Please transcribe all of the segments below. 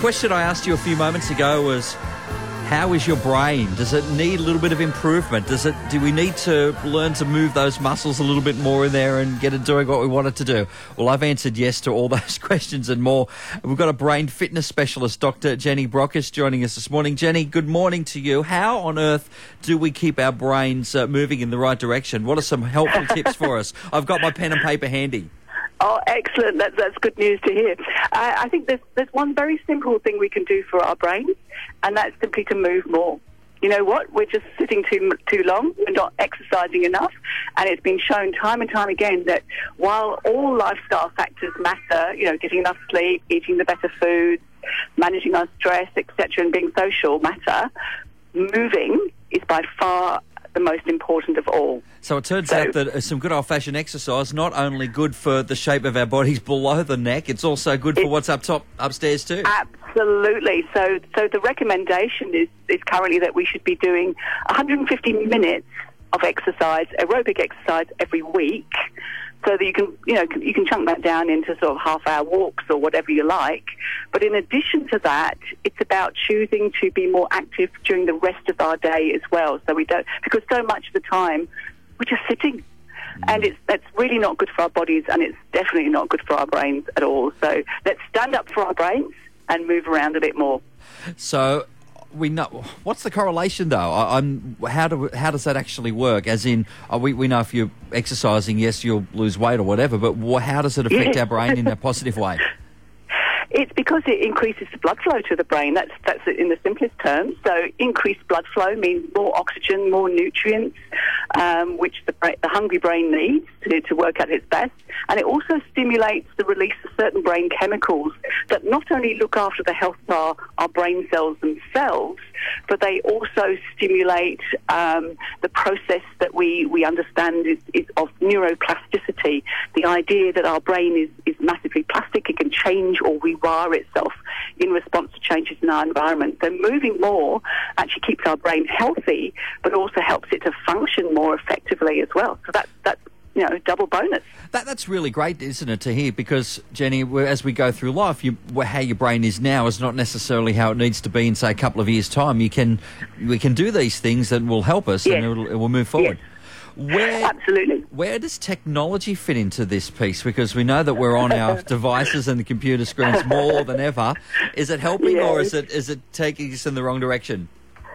Question I asked you a few moments ago was, how is your brain? Does it need a little bit of improvement? Do we need to learn to move those muscles a little bit more in there and get it doing what we want it to do? Well, I've answered yes to all those questions and more. We've got a brain fitness specialist, Dr. Jenny Brockis, joining us this morning. Jenny, good morning to you. How on earth do we keep our brains moving in the right direction? What are some helpful tips for us? I've got my pen and paper handy. Oh, excellent. That's good news to hear. I think there's one very simple thing we can do for our brains, and that's simply to move more. You know what? We're just sitting too long. We're not exercising enough. And it's been shown time and time again that while all lifestyle factors matter, you know, getting enough sleep, eating the better foods, managing our stress, etc., and being social matter, moving is by far the most important of all. So it turns out that some good old-fashioned exercise, not only good for the shape of our bodies below the neck, it's also good for what's up top, upstairs too. Absolutely. So the recommendation is currently that we should be doing 150 minutes of exercise, aerobic exercise, every week, so that you can chunk that down into sort of half-hour walks or whatever you like. But in addition to that, it's about choosing to be more active during the rest of our day as well. So we don't, because so much of the time we're just sitting, and that's really not good for our bodies, and it's definitely not good for our brains at all. So let's stand up for our brains and move around a bit more. So we know what's the correlation though. How does that actually work? As in, we know if you're exercising, yes, you'll lose weight or whatever, but how does it affect our brain in a positive way? It's because it increases the blood flow to the brain. That's in the simplest terms. So increased blood flow means more oxygen, more nutrients, which the hungry brain needs to work at its best. And it also stimulates the release of certain brain chemicals that not only look after the health of our brain cells themselves, but they also stimulate the process that we understand is of neuroplasticity, the idea that our brain is massively plastic. It can change or rewire itself in response to changes in our environment. So moving more actually keeps our brain healthy, but also helps it to function more effectively as well. So that's double bonus. That's really great, isn't it, to hear? Because, Jenny, as we go through life, how your brain is now is not necessarily how it needs to be in, say, a couple of years' time. We can do these things that will help us, yes, and it will move forward. Yes. Absolutely. Where does technology fit into this piece? Because we know that we're on our devices and the computer screens more than ever. Is it helping, or is it taking us in the wrong direction?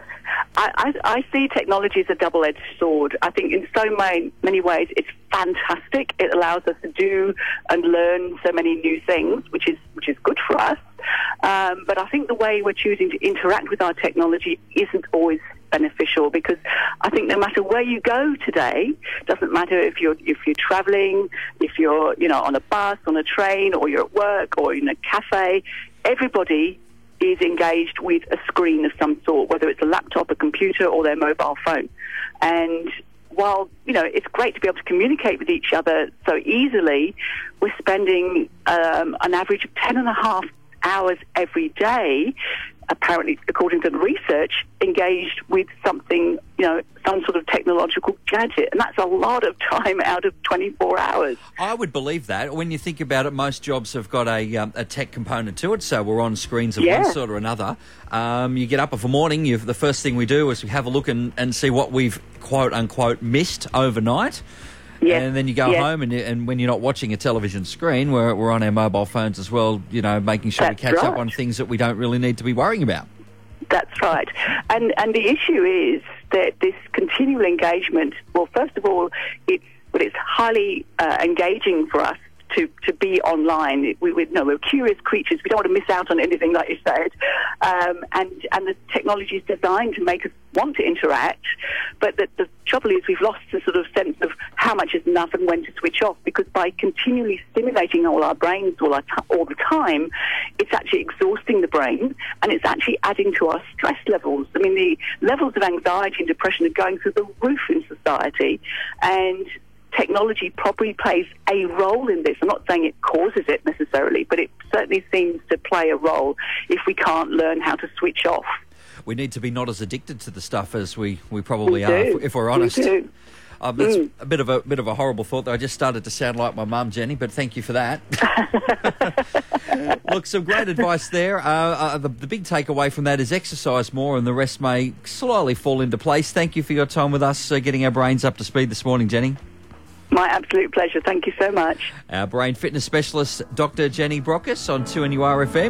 I see technology as a double-edged sword. I think in so many ways it's fantastic. It allows us to do and learn so many new things, which is good for us. But I think the way we're choosing to interact with our technology isn't always beneficial, because I think no matter where you go today, doesn't matter if you're travelling, if you're on a bus, on a train, or you're at work, or in a cafe, everybody is engaged with a screen of some sort, whether it's a laptop, a computer, or their mobile phone. And while, it's great to be able to communicate with each other so easily, we're spending an average of 10.5 hours every day, apparently, according to the research, engaged with something, some sort of technological gadget. And that's a lot of time out of 24 hours. I would believe that. When you think about it, most jobs have got a tech component to it, so we're on screens of one sort or another. You get up of a morning, the first thing we do is we have a look and see what we've, quote-unquote, missed overnight. Yes. And then you go home, and when you're not watching a television screen, we're on our mobile phones as well, making sure we catch up on things that we don't really need to be worrying about. That's right. And the issue is that this continual engagement, well, first of all, it's highly engaging for us to be online. We're curious creatures. We don't want to miss out on anything, like you said. And the technology is designed to make us want to interact. But the trouble is we've lost the sort of sense of how much is enough and when to switch off, because by continually stimulating all our brains all the time, it's actually exhausting the brain, and it's actually adding to our stress levels. I mean, the levels of anxiety and depression are going through the roof in society, and technology probably plays a role in this. I'm not saying it causes it necessarily, but it certainly seems to play a role if we can't learn how to switch off. we need to be not as addicted to the stuff as we probably are, do. if we're honest. We do. That's a bit of a horrible thought, though. I just started to sound like my mum, Jenny, but thank you for that. Look, some great advice there. The big takeaway from that is exercise more and the rest may slowly fall into place. Thank you for your time with us, getting our brains up to speed this morning, Jenny. My absolute pleasure. Thank you so much. Our brain fitness specialist, Dr. Jenny Brockis on 2NURFM.